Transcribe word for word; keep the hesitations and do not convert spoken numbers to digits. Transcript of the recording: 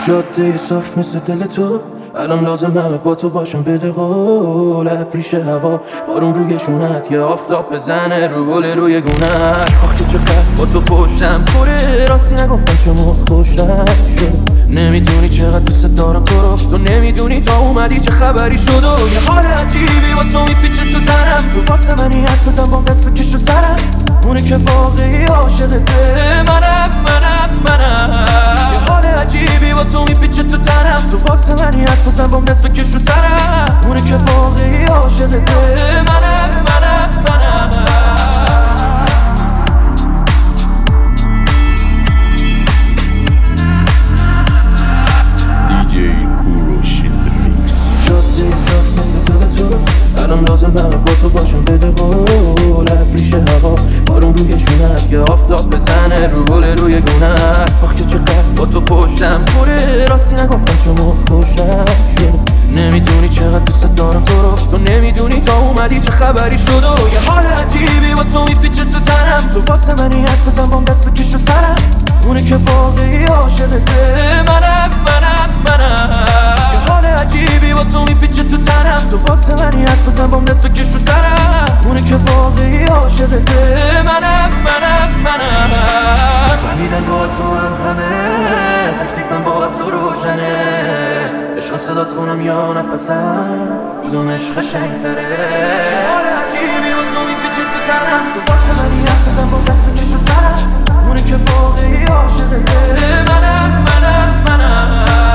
جاده صاف مثل دل تو، الان لازم همه با تو باشم بده قول. ریشه هوا بارون روی شونت، یه آفتاب بزنه رو گل روی گونت. آخ که چقدر با تو پشتم پره، راستی نگفتم چه خوشم شد. نمیدونی چقدر دوست دارم تو رو، تو نمیدونی تا اومدی چه خبری شد. و یه حال عجیبی با تو میپیچه تو تنم، تو واسه منی حرف بزن با دست بکش تو سرم. اونه که واقعی عاشقته منم منم منم. یه حال عجیبی با تو میپیچه تو تنم، تو واسه منی حرف بزن با دست بکش تو سرم. اونه که واقعی عاشقته منم منم منم. الان لازم همه با تو باشم بده قول. ریشه هوا بارون روی شونت، یه آفتاب بزنه رو گل روی گونت. آخ که چقدر با تو پشتم پره، راستی نگفتم چه خوشم شد. نمیدونی چقدر دوست دارم تو رو، تو نمیدونی تا اومدی چه خبری شد. و یه حال عجیبی با تو میپیچه تو تنم، تو واسه منی حرف بزن با دست بکش تو سرم. اونه که واقعی عاشقته منم منم منم. یه حال عجیبی با تو میپیچه تو تنم، تو واسه منی حرف بزن با دست بکش تو سرم. اونه که واقعی عاشقته منم منم منم. فهمیدن با تو هم همه، تکلیفم با تو روشنه. عشقم صدات کنم یا نفسم، کدومش قشنگ‌تره. حال عجیبی با تو میپیچه تو تنم، تو واسه منی حرف بزن با دست بکش تو سرم. اونه که واقعی عاشقته منم منم منم.